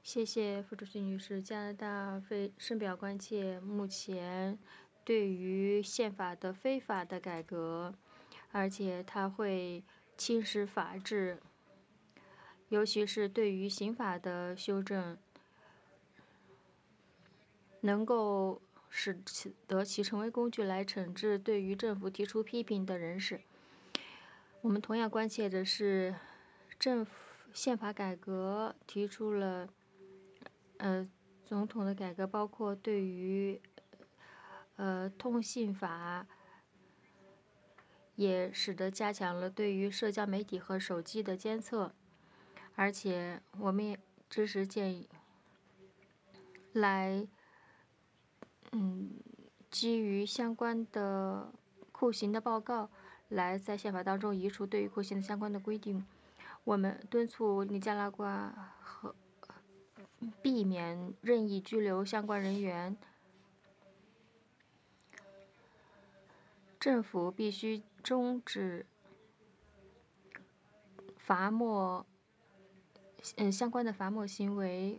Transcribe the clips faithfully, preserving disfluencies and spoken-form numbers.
谢谢副主席女士。加拿大非深表关切目前对于宪法的非法的改革，而且它会侵蚀法治，尤其是对于刑法的修正，能够使得其成为工具来惩治对于政府提出批评的人士。我们同样关切的是，政府宪法改革提出了，呃，总统的改革，包括对于，呃，通信法，也使得加强了对于社交媒体和手机的监测，而且我们也支持建议，来，嗯，基于相关的酷刑的报告，来在宪法当中移除对于酷刑的相关的规定。我们敦促尼加拉瓜和避免任意拘留相关人员，政府必须终止罚没，嗯，相关的罚没行为。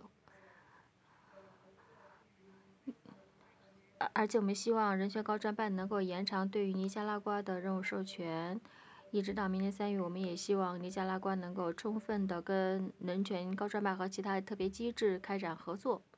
而且我们希望人权高专办能够延长对于尼加拉瓜的任务授权，一直到明年三月。我们也希望尼加拉瓜能够充分的跟人权高专办和其他特别机制开展合作。